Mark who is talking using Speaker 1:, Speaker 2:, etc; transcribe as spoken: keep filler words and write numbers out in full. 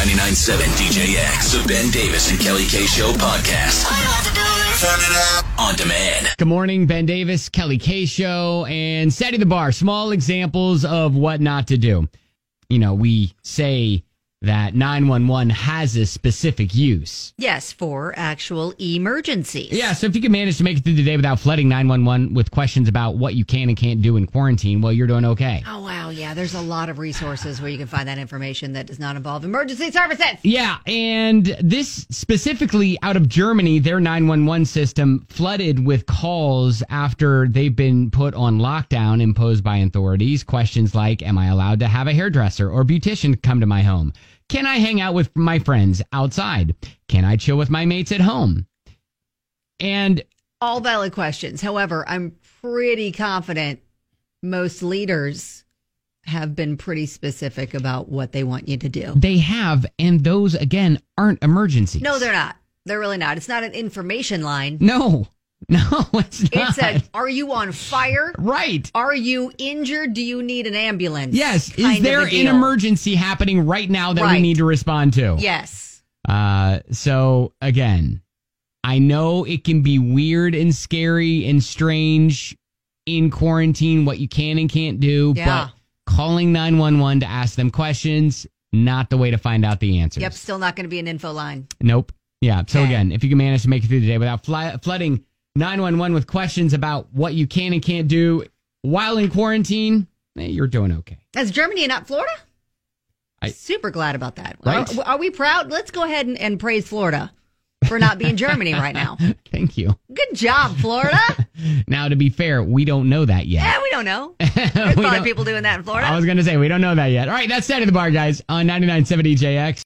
Speaker 1: ninety-nine point seven D J X, the Ben Davis and Kelly K Show podcast. I have to do this. Turn it up. On demand.
Speaker 2: Good morning, Ben Davis, Kelly K Show, and Setty the Bar. Small examples of what not to do. You know, we say that nine one one has a specific use.
Speaker 3: Yes, for actual emergencies.
Speaker 2: Yeah, so if you can manage to make it through the day without flooding nine one one with questions about what you can and can't do in quarantine, well, you're doing okay.
Speaker 3: Oh, wow, yeah, there's a lot of resources where you can find that information that does not involve emergency services.
Speaker 2: Yeah, and this specifically out of Germany, their nine one one system flooded with calls after they've been put on lockdown imposed by authorities. Questions like, am I allowed to have a hairdresser or beautician come to my home? Can I hang out with my friends outside? Can I chill with my mates at home? And
Speaker 3: all valid questions. However, I'm pretty confident most leaders have been pretty specific about what they want you to do.
Speaker 2: They have, and those, again, aren't emergencies.
Speaker 3: No, they're not. They're really not. It's not an information line.
Speaker 2: No. No, it's not.
Speaker 3: It's a, are you on fire?
Speaker 2: Right.
Speaker 3: Are you injured? Do you need an ambulance?
Speaker 2: Yes. Is there an emergency happening right now that
Speaker 3: right.
Speaker 2: we need to respond to?
Speaker 3: Yes.
Speaker 2: Uh, so, again, I know it can be weird and scary and strange in quarantine, what you can and can't do,
Speaker 3: yeah.
Speaker 2: but calling nine one one to ask them questions, not the way to find out the answers.
Speaker 3: Yep, still not going to be an info line.
Speaker 2: Nope. Yeah, so
Speaker 3: okay.
Speaker 2: again, if you can manage to make it through the day without fly- flooding nine one one with questions about what you can and can't do while in quarantine, eh, you're doing okay.
Speaker 3: That's Germany and not Florida?
Speaker 2: I,
Speaker 3: Super glad about that.
Speaker 2: Right?
Speaker 3: Are, are we proud? Let's go ahead and, and praise Florida for not being Germany right now.
Speaker 2: Thank you.
Speaker 3: Good job, Florida.
Speaker 2: Now, to be fair, we don't know that yet.
Speaker 3: Yeah, we don't know. There's probably people doing that in Florida.
Speaker 2: I was going to say, we don't know that yet. All right, that's Set of the Bar, guys, on ninety-nine point seven D J X.